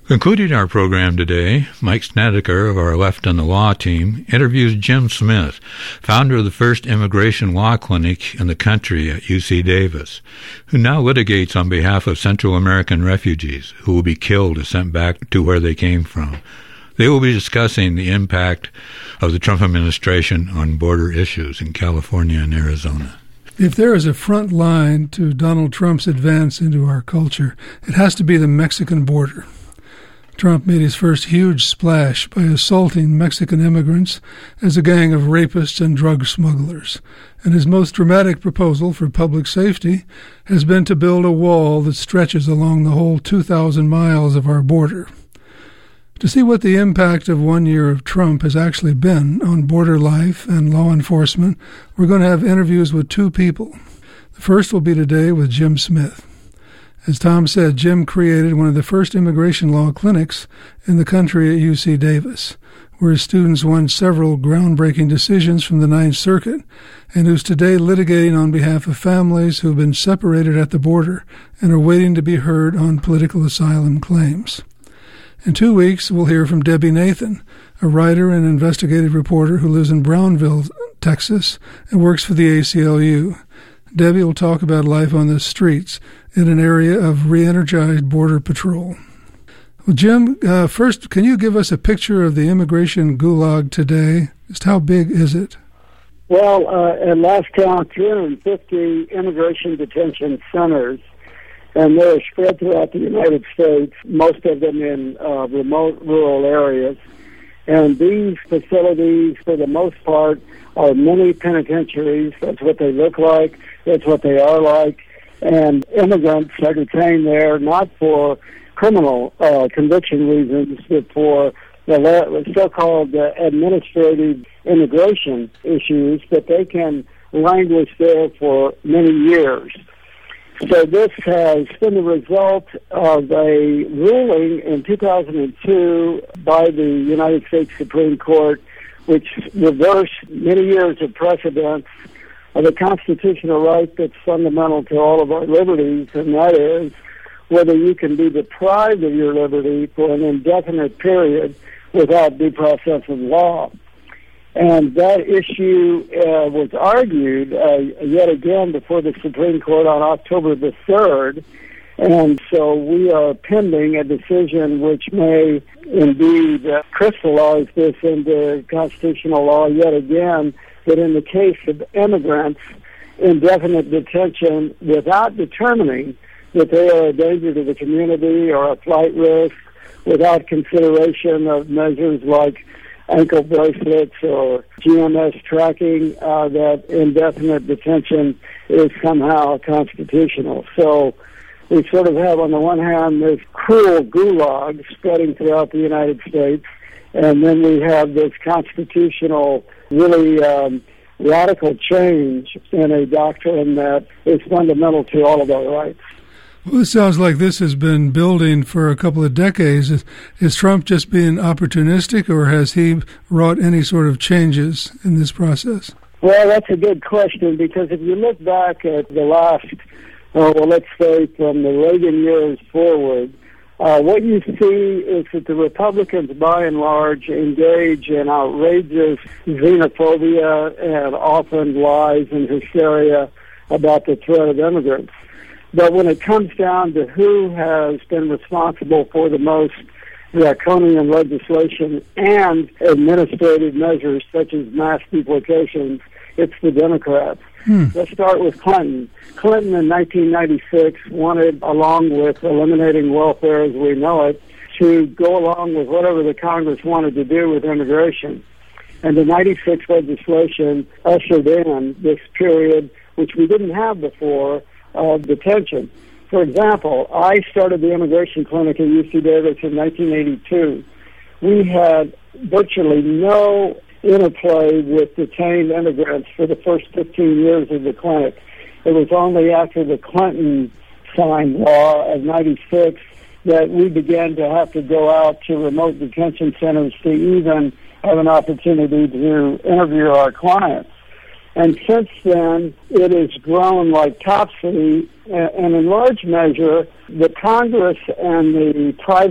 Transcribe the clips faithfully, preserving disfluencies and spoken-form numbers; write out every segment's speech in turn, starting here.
Concluding our program today, Mike Snedeker of our Left on the Law team interviews Jim Smith, founder of the first immigration law clinic in the country at U C Davis, who now litigates on behalf of Central American refugees who will be killed or sent back to where they came from. They will be discussing the impact of the Trump administration on border issues in California and Arizona. If there is a front line to Donald Trump's advance into our culture, it has to be the Mexican border. Trump made his first huge splash by assaulting Mexican immigrants as a gang of rapists and drug smugglers, and his most dramatic proposal for public safety has been to build a wall that stretches along the whole two thousand miles of our border. To see what the impact of one year of Trump has actually been on border life and law enforcement, we're going to have interviews with two people. The first will be today with Jim Smith. As Tom said, Jim created one of the first immigration law clinics in the country at U C Davis, where his students won several groundbreaking decisions from the Ninth Circuit, and who's today litigating on behalf of families who have been separated at the border and are waiting to be heard on political asylum claims. In two weeks, we'll hear from Debbie Nathan, a writer and investigative reporter who lives in Brownville, Texas, and works for the A C L U. Debbie will talk about life on the streets in an area of re-energized border patrol. Well, Jim, uh, first, can you give us a picture of the immigration gulag today? Just how big is it? Well, uh, at last count, three hundred fifty immigration detention centers, and they're spread throughout the United States, most of them in uh, remote rural areas. And these facilities, for the most part, are mini penitentiaries. That's what they look like. That's what they are like. And immigrants are detained there not for criminal uh, conviction reasons, but for the so-called uh, administrative immigration issues, that they can languish there for many years. So this has been the result of a ruling in two thousand two by the United States Supreme Court, which reversed many years of precedent of a constitutional right that's fundamental to all of our liberties, and that is whether you can be deprived of your liberty for an indefinite period without due process of law. And that issue uh, was argued uh, yet again before the Supreme Court on October the third, and so we are pending a decision which may indeed uh, crystallize this into constitutional law yet again, that in the case of immigrants, indefinite detention without determining that they are a danger to the community or a flight risk, without consideration of measures like ankle bracelets or G M S tracking, uh, that indefinite detention is somehow constitutional. So we sort of have, on the one hand, this cruel gulag spreading throughout the United States, and then we have this constitutional, really um, radical change in a doctrine that is fundamental to all of our rights. Well, it sounds like this has been building for a couple of decades. Is, is Trump just being opportunistic, or has he wrought any sort of changes in this process? Well, that's a good question, because if you look back at the last, uh, well, let's say from the Reagan years forward, uh, what you see is that the Republicans, by and large, engage in outrageous xenophobia and often lies and hysteria about the threat of immigrants. But when it comes down to who has been responsible for the most draconian legislation and administrative measures such as mass deportations, it's the Democrats. Hmm. Let's start with Clinton. Clinton in nineteen ninety-six wanted, along with eliminating welfare as we know it, to go along with whatever the Congress wanted to do with immigration. And the ninety-six legislation ushered in this period, which we didn't have before, of detention. For example, I started the immigration clinic at U C Davis in nineteen eighty-two. We had virtually no interplay with detained immigrants for the first fifteen years of the clinic. It was only after the Clinton signed law of ninety-six that we began to have to go out to remote detention centers to even have an opportunity to interview our clients. And since then, it has grown like topsy, and in large measure, the Congress and the private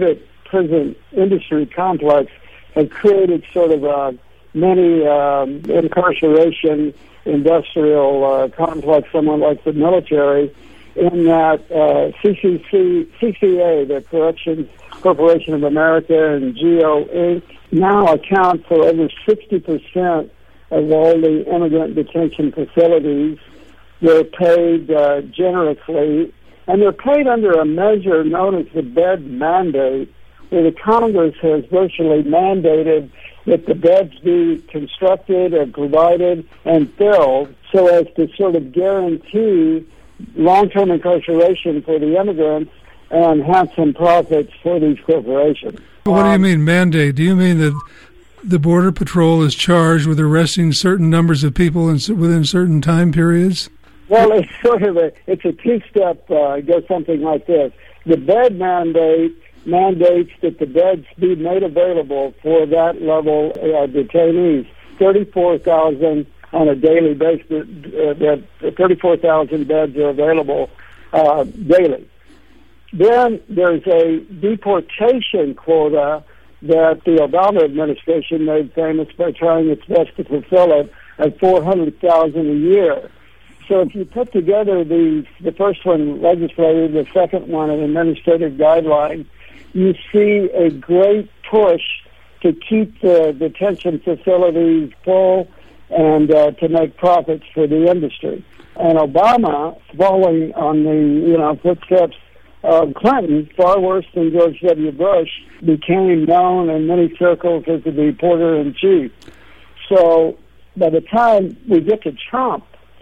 prison industry complex had created sort of a many um, incarceration industrial uh, complex, somewhat like the military, in that uh, C C C, C C A, the Corrections Corporation of America, and GEO Incorporated, now account for over sixty percent of all the immigrant detention facilities. They're paid uh, generously, and they're paid under a measure known as the bed mandate, where the Congress has virtually mandated that the beds be constructed and provided and filled so as to sort of guarantee long-term incarceration for the immigrants and handsome profits for these corporations. What do you mean mandate? Do you mean that the Border Patrol is charged with arresting certain numbers of people in, within certain time periods? Well, it's sort of a, it's a two-step, uh, it goes something like this. The bed mandate mandates that the beds be made available for that level of detainees. thirty-four thousand on a daily basis, uh, that thirty-four thousand beds are available uh, daily. Then there's a deportation quota that the Obama administration made famous by trying its best to fulfill it at four hundred thousand a year. So if you put together these, the first one legislative, the second one an administrative guideline, you see a great push to keep the detention facilities full and uh, to make profits for the industry. And Obama, following on the you know footsteps of Clinton, far worse than George W. Bush, became known in many circles as the reporter-in-chief. So by the time we get to Trump,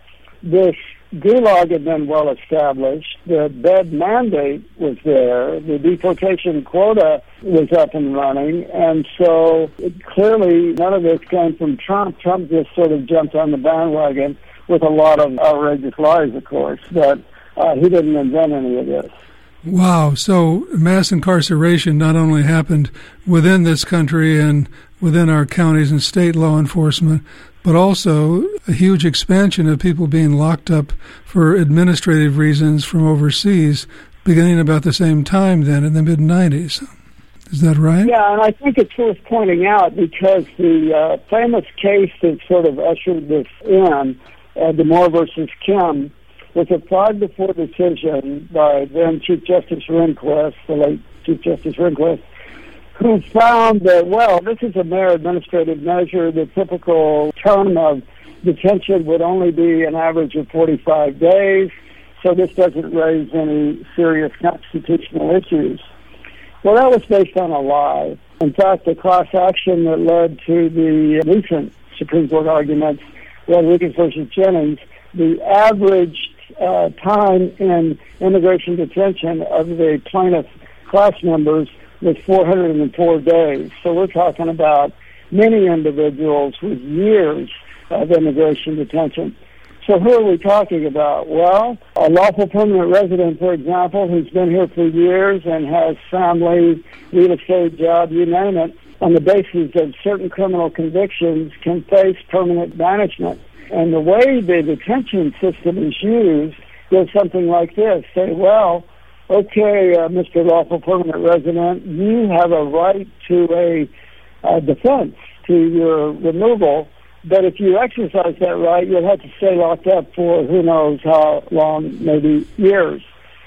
this gulag had been well established. The bed mandate was there. The deportation quota was up and running. And so it, clearly none of this came from Trump. Trump just sort of jumped on the bandwagon with a lot of outrageous lies, of course. But uh, he didn't invent any of this. Wow. So mass incarceration not only happened within this country and within our counties and state law enforcement, but also a huge expansion of people being locked up for administrative reasons from overseas, beginning about the same time then, in the mid nineties. Is that right? Yeah, and I think it's worth pointing out because the uh, famous case that sort of ushered this in, uh, DeMoore versus Kim, was a five to four decision by then Chief Justice Rehnquist, the late Chief Justice Rehnquist, who found that, well, this is a mere administrative measure. The typical term of detention would only be an average of forty-five days, so this doesn't raise any serious constitutional issues. Well, that was based on a lie. In fact, the class action that led to the recent Supreme Court arguments, Rodriguez versus Jennings, the average uh, time in immigration detention of the plaintiff class members was four hundred four days. So we're talking about many individuals with years of immigration detention. So who are we talking about? Well, a lawful permanent resident, for example, who's been here for years and has family, real estate, job, you name it, on the basis of certain criminal convictions can face permanent banishment. And the way the detention system is used goes something like this. Say, well, okay, uh, Mister Lawful Permanent Resident, you have a right to a uh, defense to your removal, but if you exercise that right, you'll have to stay locked up for who knows how long, maybe years.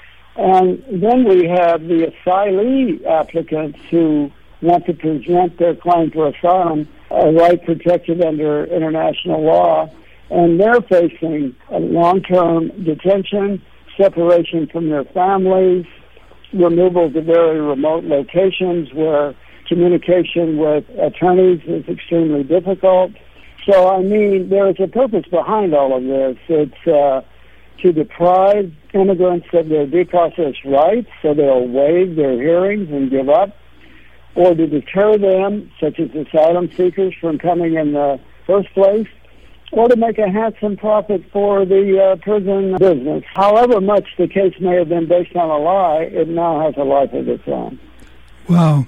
And then we have the asylee applicants who want to present their claim for asylum, a right protected under international law, and they're facing a long-term detention, separation from their families, removal to very remote locations where communication with attorneys is extremely difficult. So, I mean, there is a purpose behind all of this. It's uh, to deprive immigrants of their due process rights so they'll waive their hearings and give up, or to deter them, such as asylum seekers, from coming in the first place, or to make a handsome profit for the uh, prison business. However much the case may have been based on a lie, it now has a life of its own. Wow.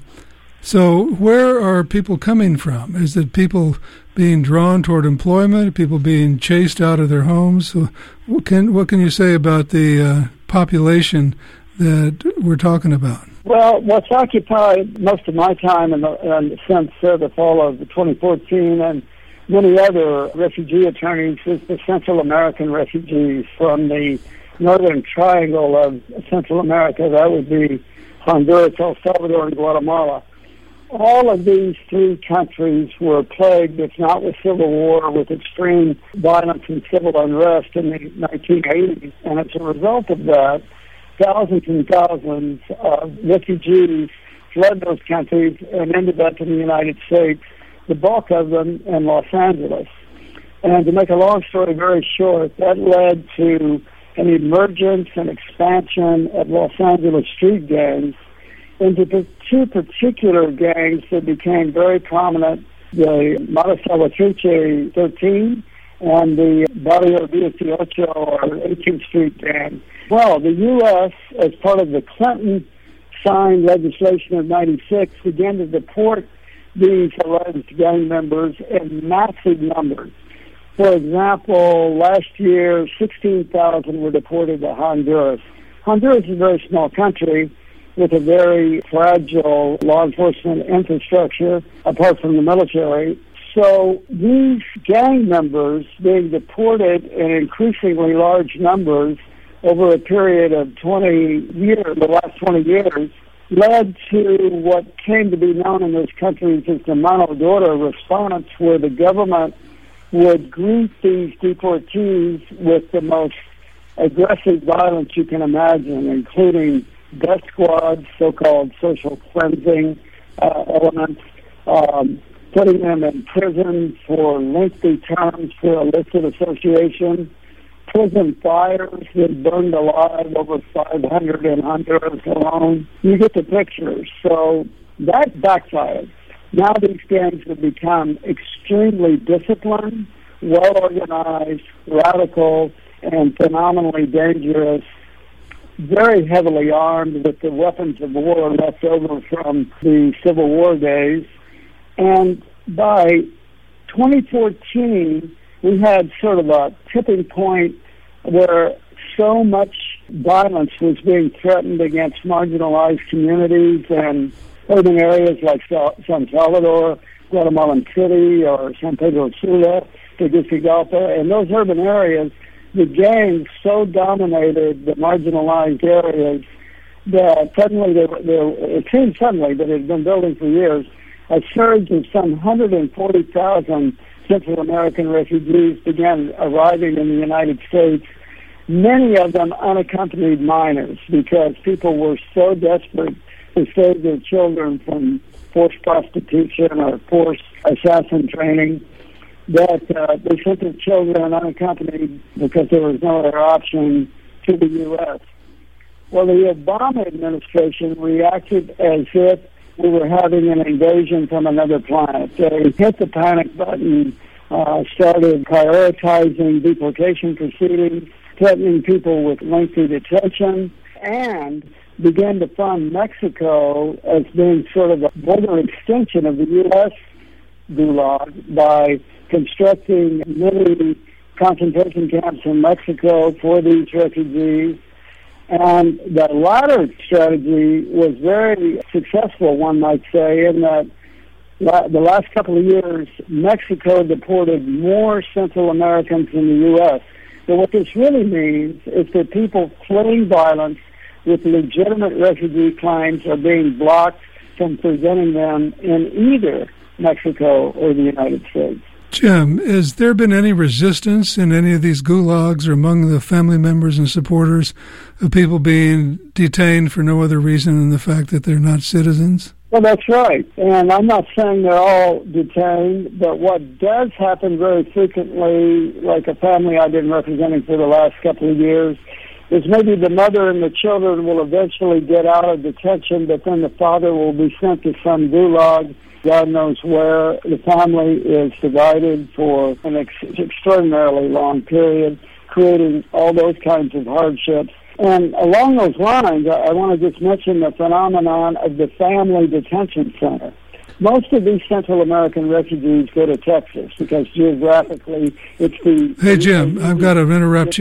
So where are people coming from? Is it people being drawn toward employment, people being chased out of their homes? What can, what can you say about the uh, population that we're talking about? Well, what's occupied most of my time in the, in the since uh, the fall of twenty fourteen and many other refugee attorneys is the Central American refugees from the northern triangle of Central America. That would be Honduras, El Salvador, and Guatemala. All of these three countries were plagued, if not with civil war, with extreme violence and civil unrest in the nineteen eighties. And as a result of that, thousands and thousands of refugees fled those countries and ended up in the United States, the bulk of them in Los Angeles. And to make a long story very short, that led to an emergence and expansion of Los Angeles street gangs into the two particular gangs that became very prominent, the Mata Salvatrucha thirteen and the Barrio dieciocho or eighteenth Street gang. Well, the U S, as part of the Clinton signed legislation of ninety-six, began to deport these alleged gang members in massive numbers. For example, last year, sixteen thousand were deported to Honduras. Honduras is a very small country with a very fragile law enforcement infrastructure, apart from the military. So these gang members being deported in increasingly large numbers over a period of twenty years, the last twenty years, led to what came to be known in those countries as the mano dura response, where the government would greet these deportees with the most aggressive violence you can imagine, including death squads, so-called social cleansing uh, elements, um, putting them in prison for lengthy terms for illicit association, prison fires that burned alive over five hundred in Honduras alone. You get the picture. So that backfired. Now these gangs have become extremely disciplined, well-organized, radical, and phenomenally dangerous, very heavily armed with the weapons of war left over from the Civil War days. And by twenty fourteen, we had sort of a tipping point where so much violence was being threatened against marginalized communities and urban areas like San Salvador, Guatemalan City, or San Pedro Sula, Tegucigalpa. In those urban areas, the gangs so dominated the marginalized areas that suddenly, they, they, it seemed suddenly, but it had been building for years, a surge of some one hundred forty thousand Central American refugees began arriving in the United States, many of them unaccompanied minors, because people were so desperate to save their children from forced prostitution or forced assassin training that uh, they sent their children unaccompanied because there was no other option to the U S. Well, the Obama administration reacted as if we were having an invasion from another planet. They hit the panic button, uh, started prioritizing deportation proceedings, threatening people with lengthy detention, and began to fund Mexico as being sort of a border extension of the U S gulag by constructing many concentration camps in Mexico for these refugees. And the latter strategy was very successful, one might say, in that la- the last couple of years, Mexico deported more Central Americans than the U S. So what this really means is that people fleeing violence with legitimate refugee claims are being blocked from presenting them in either Mexico or the United States. Jim, has there been any resistance in any of these gulags or among the family members and supporters of people being detained for no other reason than the fact that they're not citizens? Well, that's right. And I'm not saying they're all detained, but what does happen very frequently, like a family I've been representing for the last couple of years, is maybe the mother and the children will eventually get out of detention, but then the father will be sent to some gulag, God knows where. The family is divided for an ex- extraordinarily long period, creating all those kinds of hardships. And along those lines, I, I want to just mention the phenomenon of the family detention center. Most of these Central American refugees go to Texas because geographically it's the... Hey, Jim, I've got to interrupt you.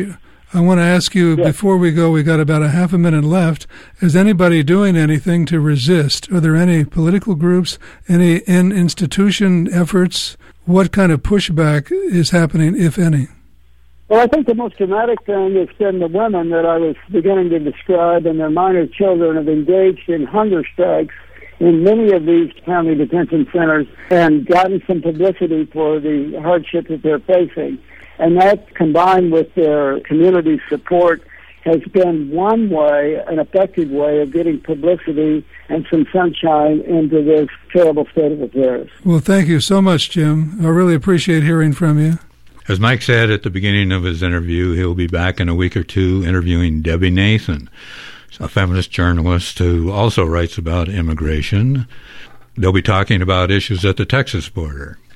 I want to ask you, yes. before we go, we got about a half a minute left. Is anybody doing anything to resist? Are there any political groups, any in-institution efforts? What kind of pushback is happening, if any? Well, I think the most dramatic thing has been the women that I was beginning to describe, and their minor children have engaged in hunger strikes in many of these county detention centers and gotten some publicity for the hardship that they're facing. And that, combined with their community support, has been one way, an effective way of getting publicity and some sunshine into this terrible state of affairs. Well, thank you so much, Jim. I really appreciate hearing from you. As Mike said at the beginning of his interview, he'll be back in a week or two interviewing Debbie Nathan, a feminist journalist who also writes about immigration. They'll be talking about issues at the Texas border.